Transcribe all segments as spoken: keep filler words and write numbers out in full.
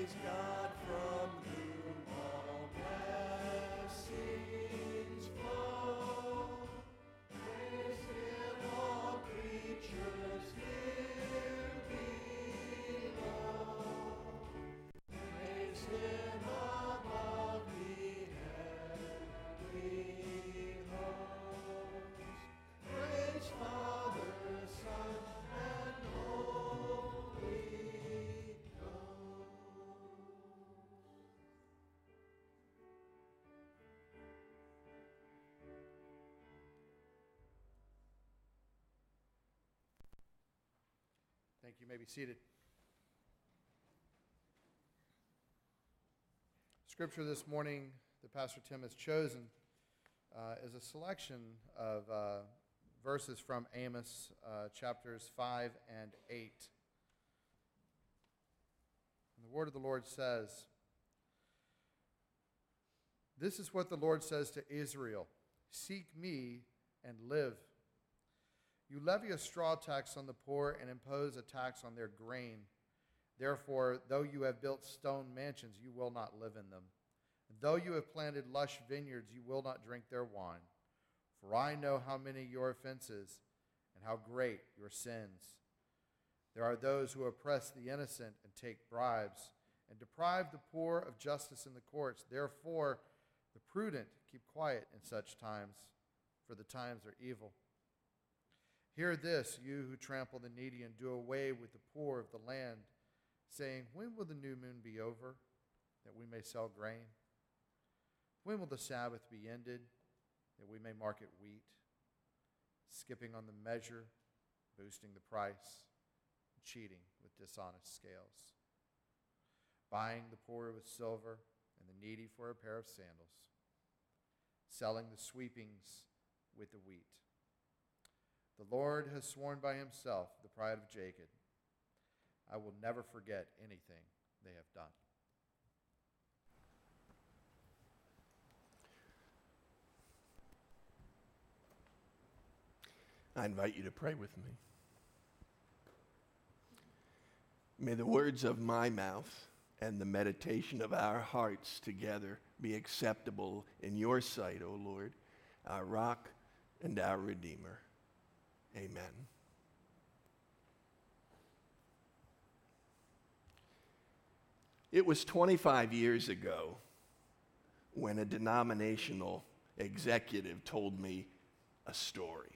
Thank you. You may be seated. Scripture this morning that Pastor Tim has chosen uh, is a selection of uh, verses from Amos, uh, chapters five and eight. And the word of the Lord says, "This is what the Lord says to Israel, seek me and live. You levy a straw tax on the poor and impose a tax on their grain. Therefore, though you have built stone mansions, you will not live in them. Though you have planted lush vineyards, you will not drink their wine. For I know how many your offenses and how great your sins. There are those who oppress the innocent and take bribes and deprive the poor of justice in the courts. Therefore, the prudent keep quiet in such times, for the times are evil. Hear this, you who trample the needy and do away with the poor of the land, saying, when will the new moon be over, that we may sell grain? When will the Sabbath be ended, that we may market wheat? Skipping on the measure, boosting the price, cheating with dishonest scales. Buying the poor with silver and the needy for a pair of sandals. Selling the sweepings with the wheat. The Lord has sworn by himself, the pride of Jacob, I will never forget anything they have done." I invite you to pray with me. May the words of my mouth and the meditation of our hearts together be acceptable in your sight, O Lord, our rock and our Redeemer. Amen. It was twenty-five years ago when a denominational executive told me a story.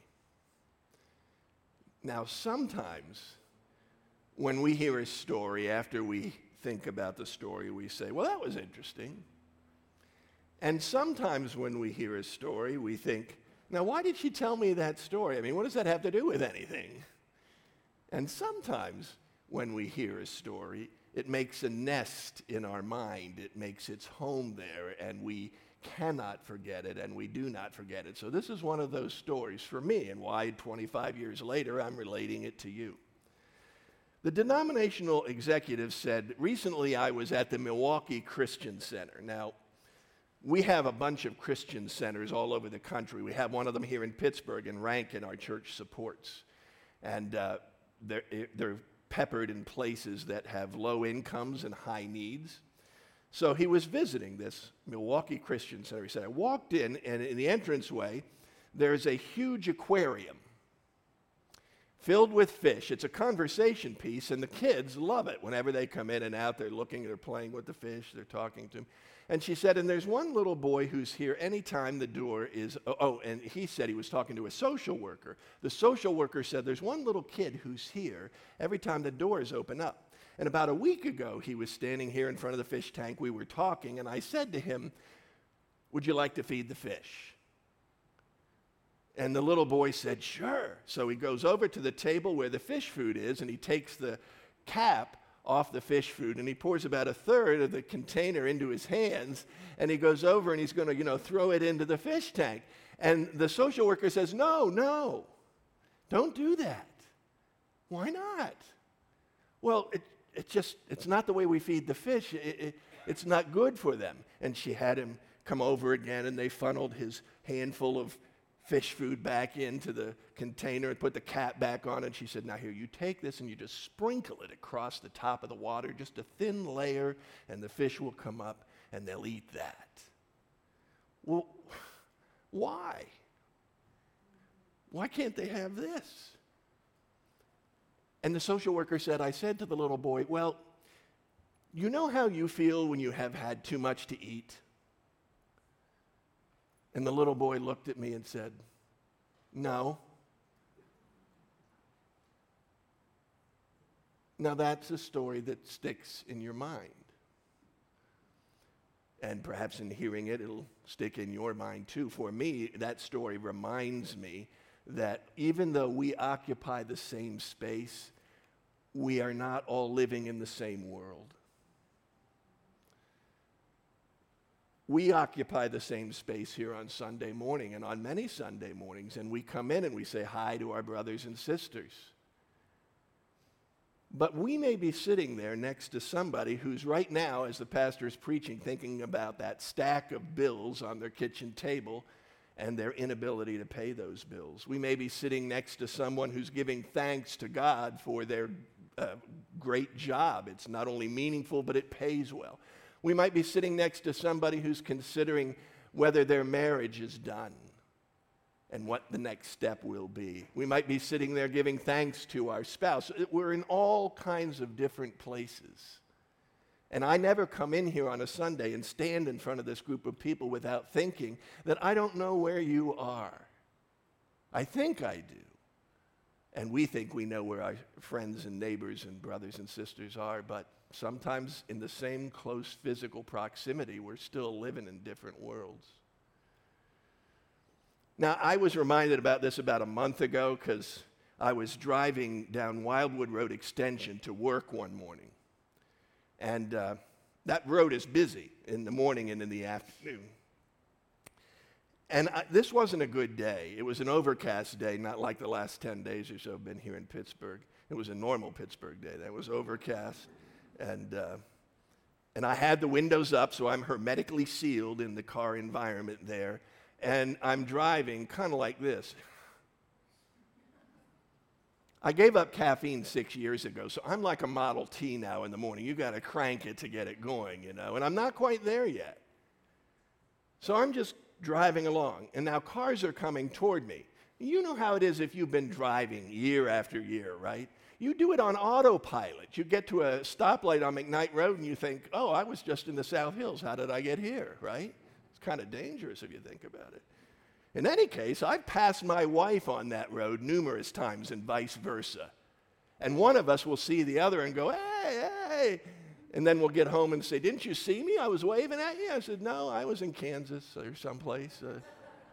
Now, sometimes when we hear a story, after we think about the story, we say, well, that was interesting. And sometimes when we hear a story, we think, now, why did she tell me that story? I mean, what does that have to do with anything? And sometimes when we hear a story, it makes a nest in our mind. It makes its home there, and we cannot forget it, and we do not forget it. So this is one of those stories for me, and why twenty-five years later I'm relating it to you. The denominational executive said, recently I was at the Milwaukee Christian Center. Now, we have a bunch of Christian centers all over the country. We have one of them here in Pittsburgh, and Rankin, our church supports. And uh, they're, they're peppered in places that have low incomes and high needs. So he was visiting this Milwaukee Christian Center. He said, I walked in, and in the entranceway, there's a huge aquarium filled with fish. It's a conversation piece, and the kids love it. Whenever they come in and out, they're looking, they're playing with the fish, they're talking to them. And she said, and there's one little boy who's here anytime the door is, oh, oh, and he said he was talking to a social worker. The social worker said, there's one little kid who's here every time the doors open up. And about a week ago, he was standing here in front of the fish tank. We were talking, and I said to him, would you like to feed the fish? And the little boy said, sure. So he goes over to the table where the fish food is, and he takes the cap off the fish food, and he pours about a third of the container into his hands, and he goes over and he's going to, you know, throw it into the fish tank. And the social worker says, no, no, don't do that. Why not? Well, it, it just, it's not the way we feed the fish. It, it, it's not good for them. And she had him come over again, and they funneled his handful of fish food back into the container and put the cap back on it. She said, now here, you take this and you just sprinkle it across the top of the water, just a thin layer, and the fish will come up and they'll eat that. Well, why? Why can't they have this? And the social worker said, I said to the little boy, well, you know how you feel when you have had too much to eat? And the little boy looked at me and said, no. Now that's a story that sticks in your mind. And perhaps in hearing it, it'll stick in your mind too. For me, that story reminds me that even though we occupy the same space, we are not all living in the same world. We occupy the same space here on Sunday morning and on many Sunday mornings, and we come in and we say hi to our brothers and sisters. But we may be sitting there next to somebody who's right now, as the pastor is preaching, thinking about that stack of bills on their kitchen table and their inability to pay those bills. We may be sitting next to someone who's giving thanks to God for their uh, great job. It's not only meaningful, but it pays well. We might be sitting next to somebody who's considering whether their marriage is done and what the next step will be. We might be sitting there giving thanks to our spouse. We're in all kinds of different places. And I never come in here on a Sunday and stand in front of this group of people without thinking that I don't know where you are. I think I do. And we think we know where our friends and neighbors and brothers and sisters are, but sometimes in the same close physical proximity, we're still living in different worlds. Now, I was reminded about this about a month ago because I was driving down Wildwood Road Extension to work one morning. And uh, that road is busy in the morning and in the afternoon. And I, this wasn't a good day. It was an overcast day, not like the last ten days or so I've been here in Pittsburgh. It was a normal Pittsburgh day. That was overcast. And, uh, and I had the windows up, so I'm hermetically sealed in the car environment there. And I'm driving kind of like this. I gave up caffeine six years ago, so I'm like a Model T now in the morning. You got to crank it to get it going, you know, and I'm not quite there yet. So I'm just driving along, and now cars are coming toward me. You know how it is if you've been driving year after year, right? You do it on autopilot. You get to a stoplight on McKnight Road, and you think, oh, I was just in the South Hills. How did I get here, right? It's kind of dangerous if you think about it. In any case, I've passed my wife on that road numerous times and vice versa. And one of us will see the other and go, hey, hey. And then we'll get home and say, didn't you see me? I was waving at you. I said, no, I was in Kansas or someplace. Uh,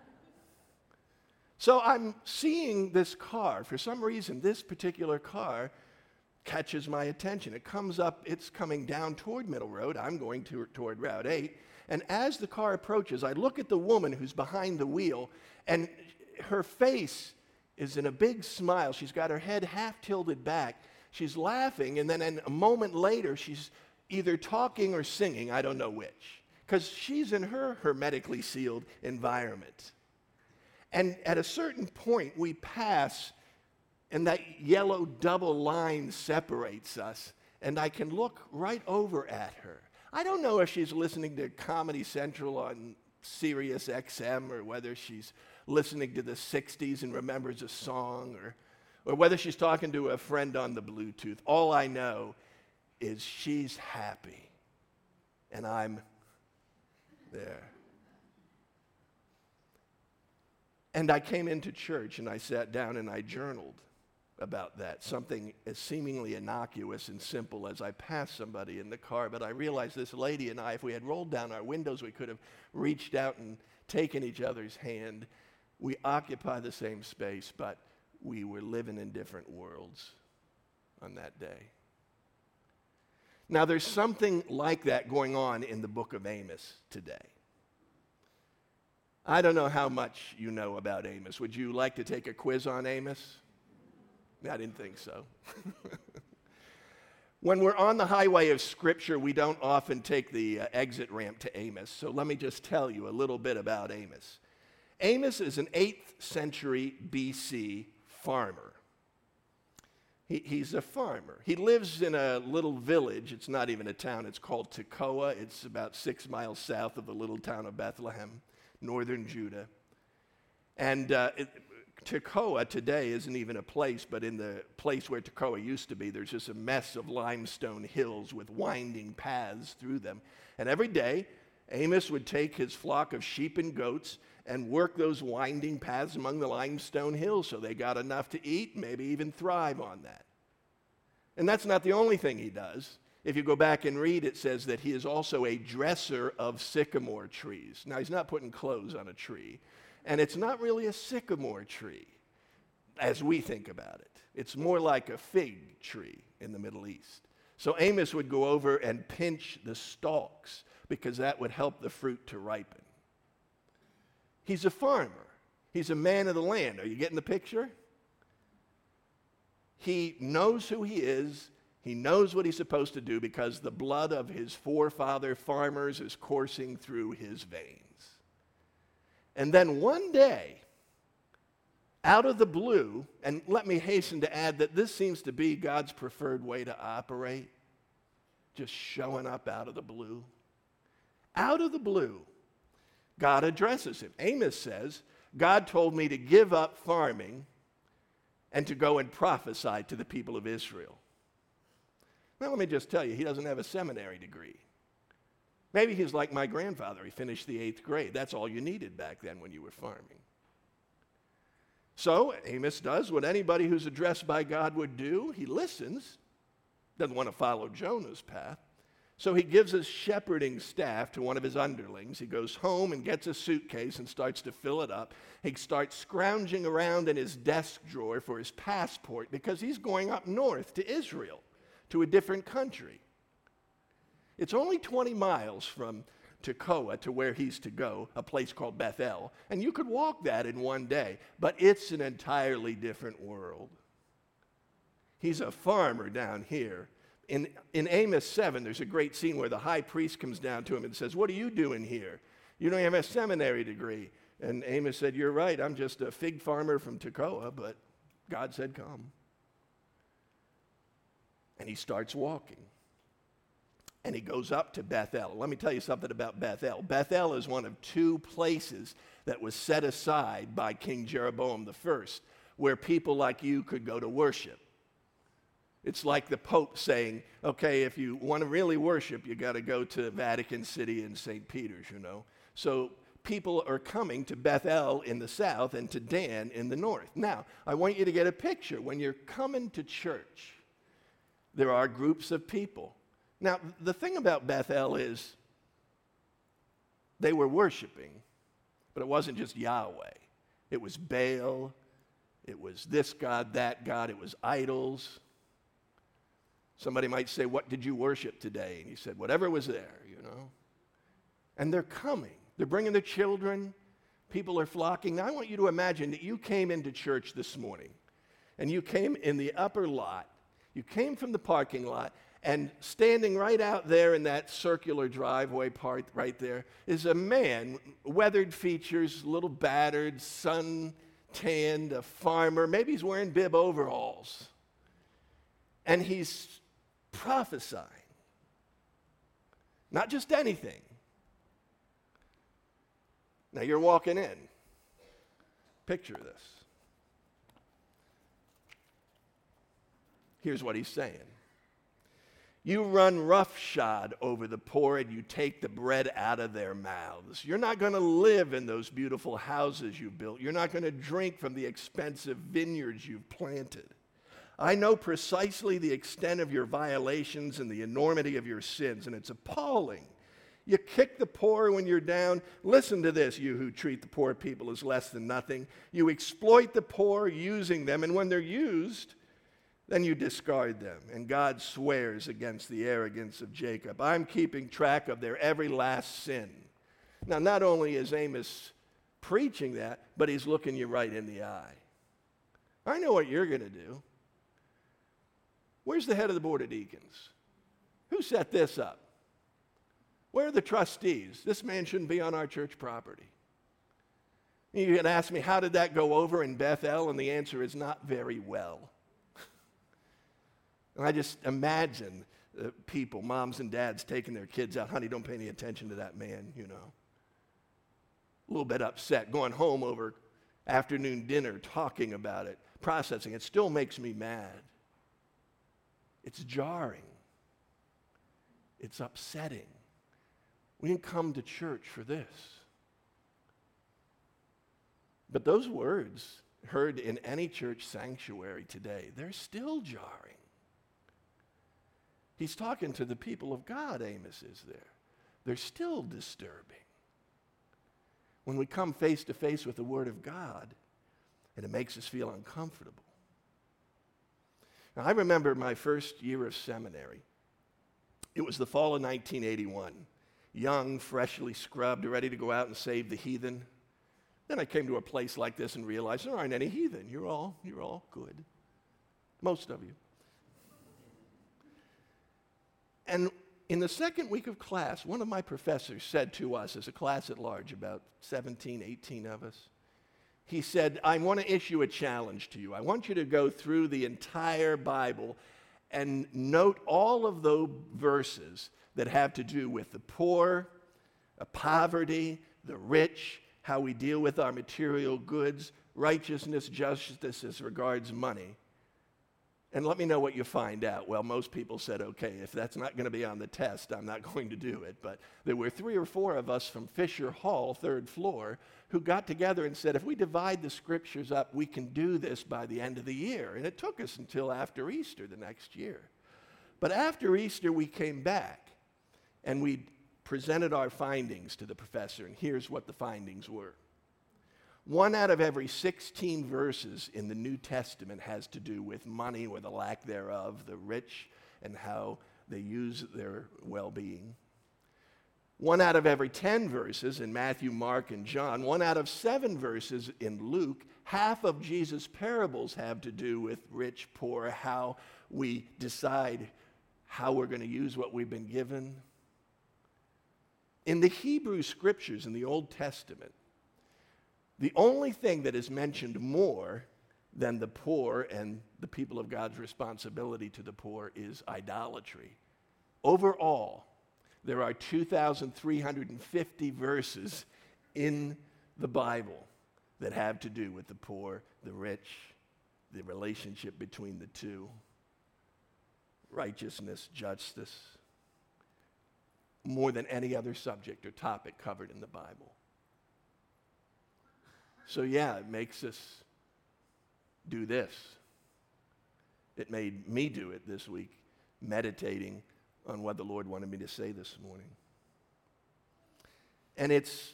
so I'm seeing this car. For some reason, this particular car catches my attention. It comes up, it's coming down toward Middle Road. I'm going to, toward Route eight. And as the car approaches, I look at the woman who's behind the wheel, and her face is in a big smile. She's got her head half tilted back. She's laughing, and then a moment later, she's either talking or singing, I don't know which, because she's in her hermetically sealed environment. And at a certain point, we pass, and that yellow double line separates us, and I can look right over at her. I don't know if she's listening to Comedy Central on Sirius X M or whether she's listening to the sixties and remembers a song or, or whether she's talking to a friend on the Bluetooth. All I know is she's happy and I'm there. And I came into church and I sat down and I journaled about that, something as seemingly innocuous and simple as I passed somebody in the car, but I realized this lady and I, if we had rolled down our windows, we could have reached out and taken each other's hand. We occupy the same space, but we were living in different worlds on that day. Now, there's something like that going on in the book of Amos today. I don't know how much you know about Amos. Would you like to take a quiz on Amos? I didn't think so. When we're on the highway of Scripture, we don't often take the uh, exit ramp to Amos. So let me just tell you a little bit about Amos. Amos is an eighth century B C farmer. He, he's a farmer. He lives in a little village. It's not even a town. It's called Tekoa. It's about six miles south of the little town of Bethlehem, northern Judah. And uh, it, Tekoa today isn't even a place, but in the place where Tekoa used to be, there's just a mess of limestone hills with winding paths through them. And every day, Amos would take his flock of sheep and goats and work those winding paths among the limestone hills so they got enough to eat, maybe even thrive on that. And that's not the only thing he does. If you go back and read, it says that he is also a dresser of sycamore trees. Now, he's not putting clothes on a tree, and it's not really a sycamore tree as we think about it. It's more like a fig tree in the Middle East. So Amos would go over and pinch the stalks because that would help the fruit to ripen. He's a farmer. He's a man of the land. Are you getting the picture? He knows who he is. He knows what he's supposed to do because the blood of his forefather farmers is coursing through his veins. And then one day, out of the blue, and let me hasten to add that this seems to be God's preferred way to operate, just showing up out of the blue. Out of the blue, God addresses him. Amos says, God told me to give up farming and to go and prophesy to the people of Israel. Now, let me just tell you, he doesn't have a seminary degree. Maybe he's like my grandfather. He finished the eighth grade. That's all you needed back then when you were farming. So Amos does what anybody who's addressed by God would do. He listens, doesn't want to follow Jonah's path. So he gives his shepherding staff to one of his underlings. He goes home and gets a suitcase and starts to fill it up. He starts scrounging around in his desk drawer for his passport because he's going up north to Israel, to a different country. It's only twenty miles from Tekoa to where he's to go, a place called Bethel, and you could walk that in one day, but it's an entirely different world. He's a farmer down here. In, in Amos seven, there's a great scene where the high priest comes down to him and says, "What are you doing here? You don't even have a seminary degree." And Amos said, "You're right, I'm just a fig farmer from Tekoa, but God said come." And he starts walking. And he goes up to Bethel. Let me tell you something about Bethel. Bethel is one of two places that was set aside by King Jeroboam the First, where people like you could go to worship. It's like the Pope saying, okay, if you want to really worship, you got to go to Vatican City and Saint Peter's, you know. So people are coming to Bethel in the south and to Dan in the north. Now, I want you to get a picture. When you're coming to church, there are groups of people. Now, the thing about Bethel is they were worshiping, but it wasn't just Yahweh. It was Baal. It was this god, that god. It was idols. Somebody might say, "What did you worship today?" And he said, "Whatever was there, you know." And they're coming. They're bringing their children. People are flocking. Now, I want you to imagine that you came into church this morning, and you came in the upper lot. You came from the parking lot, and standing right out there in that circular driveway part right there is a man, weathered features, a little battered, sun-tanned, a farmer. Maybe he's wearing bib overalls. And he's prophesying. Not just anything. Now you're walking in. Picture this. Here's what he's saying. You run roughshod over the poor and you take the bread out of their mouths. You're not going to live in those beautiful houses you built. You're not going to drink from the expensive vineyards you've planted. I know precisely the extent of your violations and the enormity of your sins, and it's appalling. You kick the poor when you're down. Listen to this, you who treat the poor people as less than nothing. You exploit the poor, using them, and when they're used, then you discard them. And God swears against the arrogance of Jacob. I'm keeping track of their every last sin. Now, not only is Amos preaching that, but he's looking you right in the eye. I know what you're going to do. Where's the head of the board of deacons? Who set this up? Where are the trustees? This man shouldn't be on our church property. You can ask me, how did that go over in Bethel? And the answer is not very well. And I just imagine uh, people, moms and dads, taking their kids out. Honey, don't pay any attention to that man, you know. A little bit upset, going home over afternoon dinner, talking about it, processing. It still makes me mad. It's jarring. It's upsetting. We didn't come to church for this. But those words heard in any church sanctuary today, they're still jarring. He's talking to the people of God, Amos is there. They're still disturbing. When we come face to face with the Word of God, and it makes us feel uncomfortable. Now, I remember my first year of seminary. It was the fall of nineteen eighty-one. Young, freshly scrubbed, ready to go out and save the heathen. Then I came to a place like this and realized there aren't any heathen. You're all, you're all good. Most of you. And in the second week of class, one of my professors said to us, as a class at large, about seventeen, eighteen of us, he said, I want to issue a challenge to you. I want you to go through the entire Bible and note all of those verses that have to do with the poor, uh, poverty, the rich, how we deal with our material goods, righteousness, justice as regards money. And let me know what you find out. Well, most people said, okay, if that's not going to be on the test, I'm not going to do it. But there were three or four of us from Fisher Hall, third floor, who got together and said, if we divide the scriptures up, we can do this by the end of the year. And it took us until after Easter the next year. But after Easter, we came back and we presented our findings to the professor. And here's what the findings were. One out of every sixteen verses in the New Testament has to do with money or the lack thereof, the rich and how they use their well-being. One out of every ten verses in Matthew, Mark, and John, one out of seven verses in Luke, half of Jesus' parables have to do with rich, poor, how we decide how we're going to use what we've been given. In the Hebrew scriptures in the Old Testament, the only thing that is mentioned more than the poor and the people of God's responsibility to the poor is idolatry. Overall, there are two thousand three hundred fifty verses in the Bible that have to do with the poor, the rich, the relationship between the two, righteousness, justice, more than any other subject or topic covered in the Bible. So yeah, it makes us do this. It made me do it this week, meditating on what the Lord wanted me to say this morning. And it's,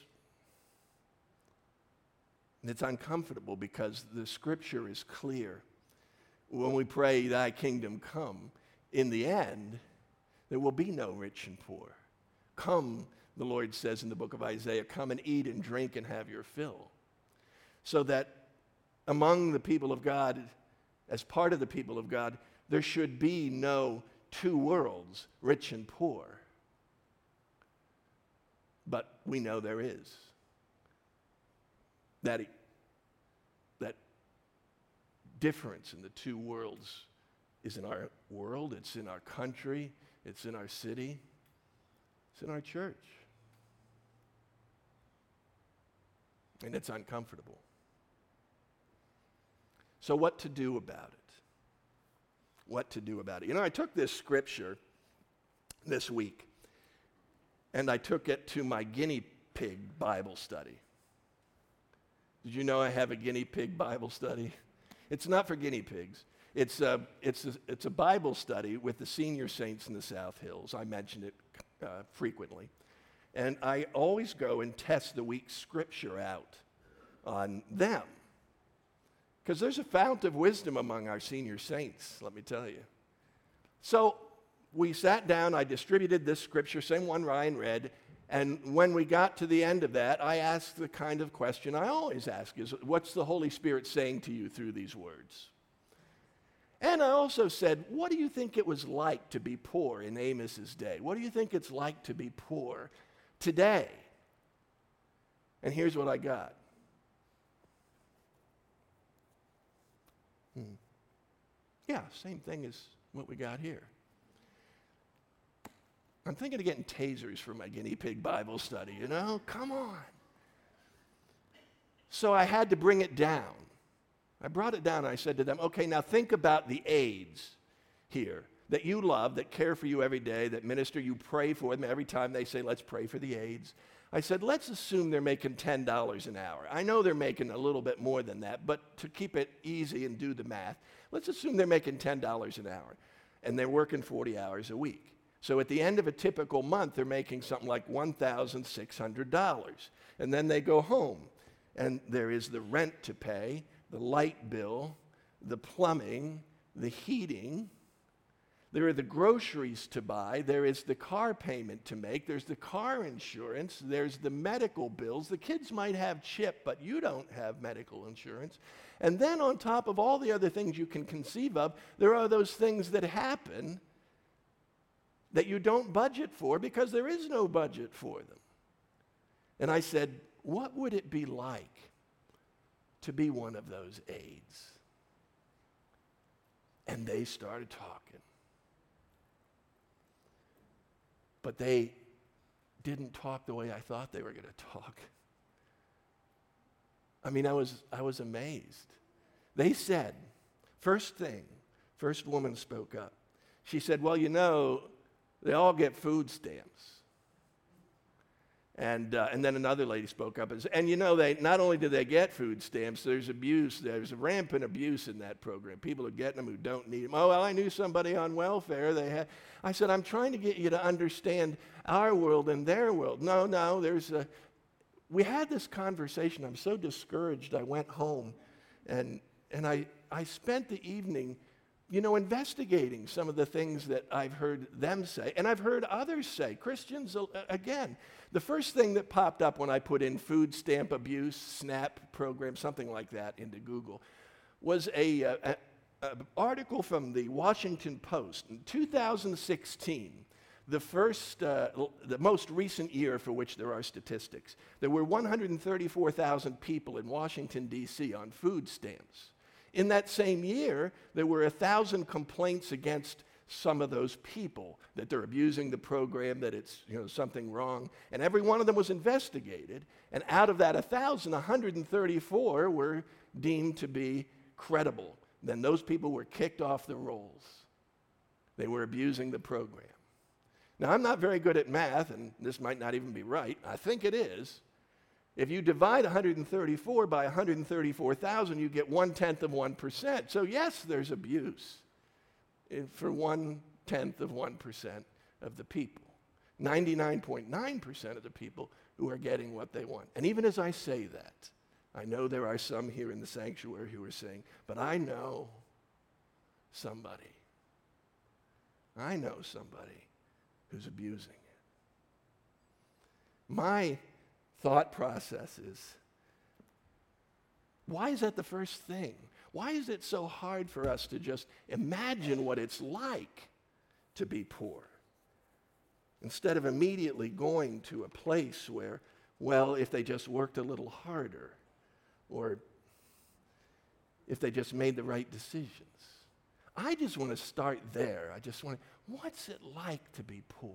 it's uncomfortable because the scripture is clear. When we pray, thy kingdom come, in the end, there will be no rich and poor. Come, the Lord says in the book of Isaiah, come and eat and drink and have your fill. So that among the people of God, as part of the people of God, there should be no two worlds, rich and poor. But we know there is. That, that difference in the two worlds is in our world, it's in our country, it's in our city, it's in our church. And it's uncomfortable. So what to do about it? What to do about it? You know, I took this scripture this week, and I took it to my guinea pig Bible study. Did you know I have a guinea pig Bible study? It's not for guinea pigs. It's a, it's a, it's a Bible study with the senior saints in the South Hills. I mention it uh, frequently. And I always go and test the week's scripture out on them. Because there's a fount of wisdom among our senior saints, let me tell you. So we sat down, I distributed this scripture, same one Ryan read, and when we got to the end of that, I asked the kind of question I always ask is, what's the Holy Spirit saying to you through these words? And I also said, what do you think it was like to be poor in Amos's day? What do you think it's like to be poor today? And here's what I got. Hmm. Yeah, same thing as what we got here. I'm thinking of getting tasers for my guinea pig Bible study, you know? Come on. So I had to bring it down. I brought it down and I said to them, okay, now think about the aides here that you love, that care for you every day, that minister, you pray for them every time they say, let's pray for the aides. I said, let's assume they're making ten dollars an hour. I know they're making a little bit more than that, but to keep it easy and do the math, let's assume they're making ten dollars an hour and they're working forty hours a week. So at the end of a typical month, they're making something like one thousand six hundred dollars. And then they go home and there is the rent to pay, the light bill, the plumbing, the heating. There are the groceries to buy. There is the car payment to make. There's the car insurance. There's the medical bills. The kids might have CHIP, but you don't have medical insurance. And then on top of all the other things you can conceive of, there are those things that happen that you don't budget for because there is no budget for them. And I said, what would it be like to be one of those aides? And they started talking. But they didn't talk the way I thought they were going to talk. I mean, I was, I was amazed. They said, first thing, first woman spoke up. She said, well, you know, they all get food stamps. And, uh, and then another lady spoke up and said, and you know, they not only do they get food stamps, there's abuse, there's rampant abuse in that program. People are getting them who don't need them. Oh, well, I knew somebody on welfare. They had. I said, I'm trying to get you to understand our world and their world. No, no, there's a, we had this conversation. I'm so discouraged. I went home and, and I, I spent the evening, you know, investigating some of the things that I've heard them say, and I've heard others say, Christians, uh, again. The first thing that popped up when I put in food stamp abuse, SNAP program, something like that into Google, was a, uh, a, a article from the Washington Post in two thousand sixteen, the first, uh, the most recent year for which there are statistics. There were one hundred thirty-four thousand people in Washington, D C on food stamps. In that same year, there were one thousand complaints against some of those people, that they're abusing the program, that it's, you know, something wrong. And every one of them was investigated. And out of that one thousand, one hundred thirty-four were deemed to be credible. Then those people were kicked off the rolls. They were abusing the program. Now, I'm not very good at math, and this might not even be right. I think it is. If you divide one hundred thirty-four by one hundred thirty-four thousand, you get one-tenth of one percent. So yes, there's abuse for one-tenth of one percent of the people. ninety-nine point nine percent of the people who are getting what they want. And even as I say that, I know there are some here in the sanctuary who are saying, but I know somebody. I know somebody who's abusing it. My thought process is, why is that the first thing? Why is it so hard for us to just imagine what it's like to be poor, instead of immediately going to a place where, well, if they just worked a little harder, or if they just made the right decisions? I just want to start there. I just want to, what's it like to be poor?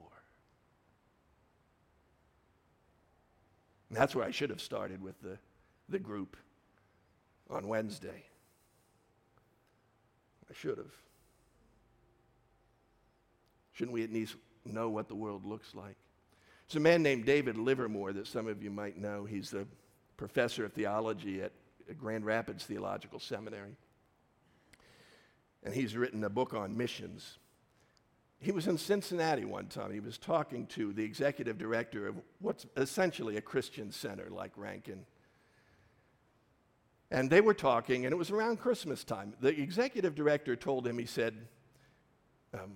And that's where I should have started with the, the group on Wednesday. I should have. Shouldn't we at least know what the world looks like? There's a man named David Livermore that some of you might know. He's the professor of theology at Grand Rapids Theological Seminary. And he's written a book on missions. He was in Cincinnati one time. He was talking to the executive director of what's essentially a Christian center like Rankin. And they were talking, and it was around Christmas time. The executive director told him, he said, um,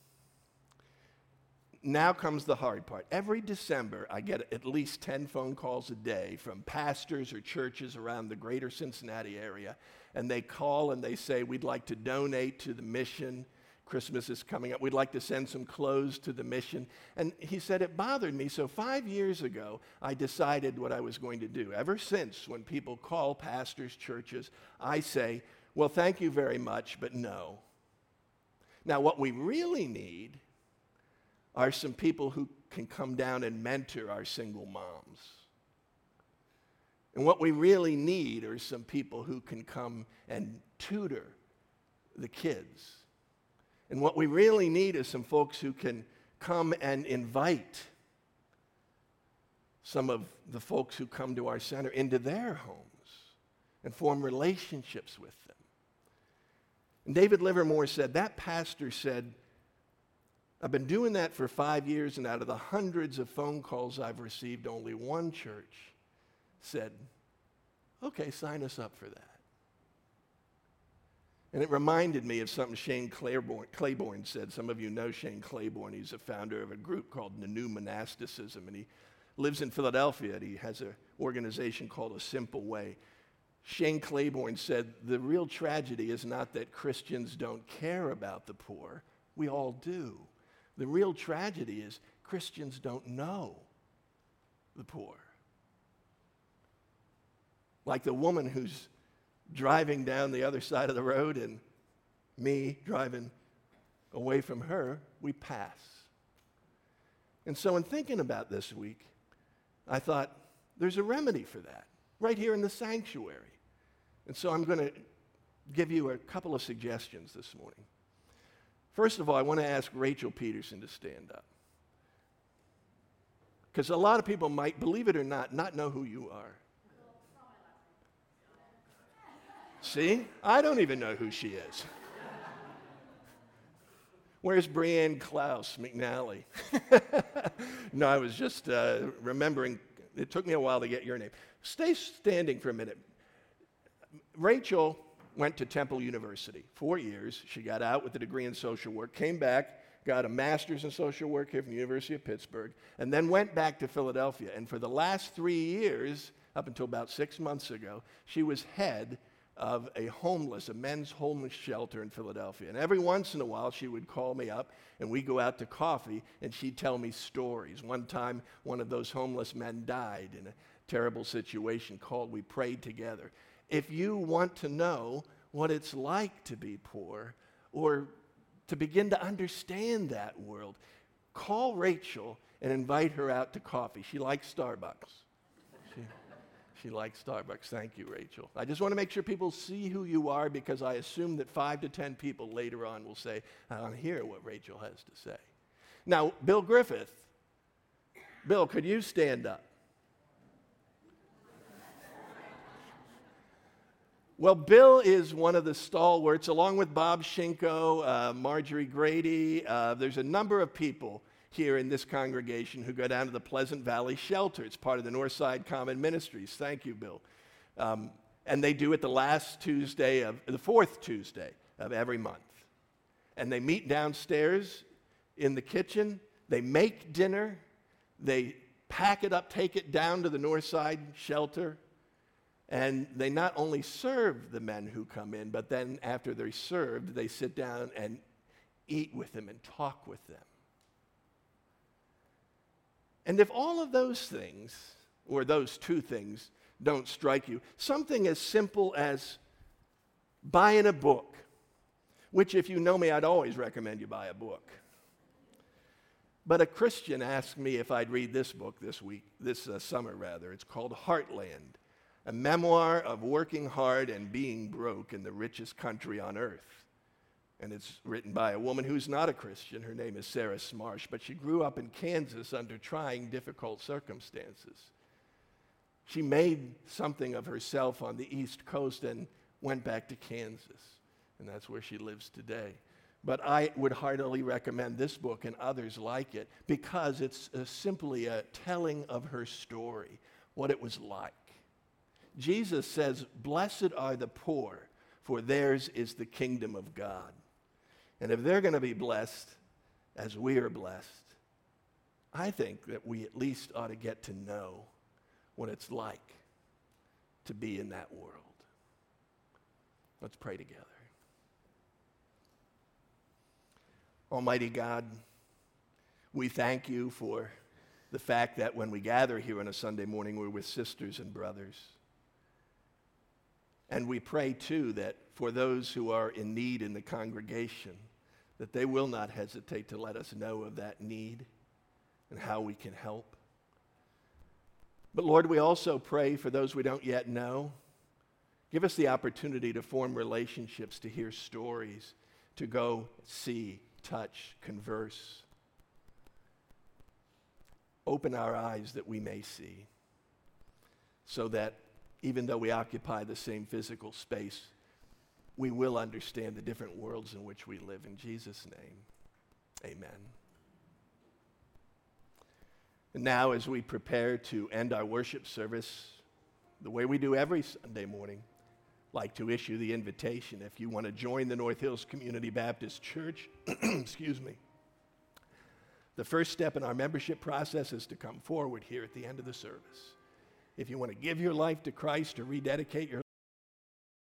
now comes the hard part. Every December, I get at least ten phone calls a day from pastors or churches around the greater Cincinnati area, and they call and they say, we'd like to donate to the mission. Christmas is coming up. We'd like to send some clothes to the mission. And he said, it bothered me. So five years ago, I decided what I was going to do. Ever since, when people call pastors, churches, I say, well, thank you very much, but no. Now, what we really need are some people who can come down and mentor our single moms. And what we really need are some people who can come and tutor the kids. And what we really need is some folks who can come and invite some of the folks who come to our center into their homes and form relationships with them. And David Livermore said, that pastor said, I've been doing that for five years, and out of the hundreds of phone calls I've received, only one church said, okay, sign us up for that. And it reminded me of something Shane Claiborne, Claiborne said. Some of you know Shane Claiborne. He's a founder of a group called the New Monasticism, and he lives in Philadelphia, and he has an organization called A Simple Way. Shane Claiborne said, the real tragedy is not that Christians don't care about the poor. We all do. The real tragedy is Christians don't know the poor. Like the woman who's driving down the other side of the road and me driving away from her, we pass. And so in thinking about this week, I thought there's a remedy for that right here in the sanctuary. And so I'm going to give you a couple of suggestions this morning. First of all, I want to ask Rachel Peterson to stand up. Because a lot of people might, believe it or not, not know who you are. See? I don't even know who she is. Where's Brianne Klaus McNally? No, I was just uh, remembering. It took me a while to get your name. Stay standing for a minute. Rachel went to Temple University, four years. She got out with a degree in social work, came back, got a master's in social work here from the University of Pittsburgh, and then went back to Philadelphia. And for the last three years, up until about six months ago, she was head of a homeless, a men's homeless shelter in Philadelphia. And every once in a while, she would call me up, and we'd go out to coffee, and she'd tell me stories. One time, one of those homeless men died in a terrible situation called We Prayed Together. If you want to know what it's like to be poor, or to begin to understand that world, call Rachel and invite her out to coffee. She likes Starbucks. She, she likes Starbucks. Thank you, Rachel. I just want to make sure people see who you are, because I assume that five to ten people later on will say, I want to hear what Rachel has to say. Now, Bill Griffith. Bill, could you stand up? Well, Bill is one of the stalwarts, along with Bob Shinko, uh, Marjorie Grady. Uh, there's a number of people here in this congregation who go down to the Pleasant Valley Shelter. It's part of the Northside Common Ministries. Thank you, Bill. Um, and they do it the last Tuesday of, the fourth Tuesday of every month. And they meet downstairs in the kitchen. They make dinner. They pack it up, take it down to the Northside Shelter. And they not only serve the men who come in, but then after they're served, they sit down and eat with them and talk with them. And if all of those things, or those two things, don't strike you, something as simple as buying a book, which if you know me, I'd always recommend you buy a book. But a Christian asked me if I'd read this book this week, this uh, summer rather. It's called Heartland. A memoir of working hard and being broke in the richest country on earth. And it's written by a woman who's not a Christian. Her name is Sarah Smarsh, but she grew up in Kansas under trying, difficult circumstances. She made something of herself on the East Coast and went back to Kansas, and that's where she lives today. But I would heartily recommend this book and others like it, because it's uh, simply a telling of her story, what it was like. Jesus says, blessed are the poor, for theirs is the kingdom of God. And if they're going to be blessed as we are blessed, I think that we at least ought to get to know what it's like to be in that world. Let's pray together. Almighty God, we thank you for the fact that when we gather here on a Sunday morning, we're with sisters and brothers. And we pray, too, that for those who are in need in the congregation, that they will not hesitate to let us know of that need and how we can help. But Lord, we also pray for those we don't yet know. Give us the opportunity to form relationships, to hear stories, to go see, touch, converse. Open our eyes that we may see, so that even though we occupy the same physical space, we will understand the different worlds in which we live. In Jesus' name, amen. And now, as we prepare to end our worship service, the way we do every Sunday morning, I'd like to issue the invitation. If you want to join the North Hills Community Baptist Church, excuse me, the first step in our membership process is to come forward here at the end of the service. If you want to give your life to Christ or rededicate your